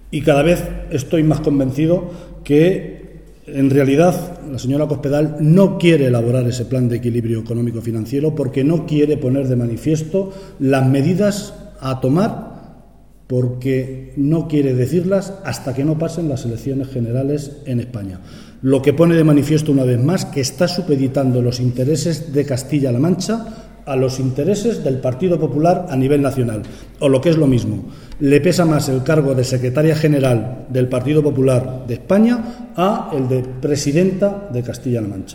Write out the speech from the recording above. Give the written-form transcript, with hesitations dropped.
Y cada vez estoy más convencido que, en realidad, la señora Cospedal no quiere elaborar ese plan de equilibrio económico-financiero porque no quiere poner de manifiesto las medidas a tomar, porque no quiere decirlas hasta que no pasen las elecciones generales en España. Lo que pone de manifiesto una vez más que está supeditando los intereses de Castilla-La Mancha a los intereses del Partido Popular a nivel nacional. O lo que es lo mismo, le pesa más el cargo de secretaria general del Partido Popular de España a el de presidenta de Castilla-La Mancha.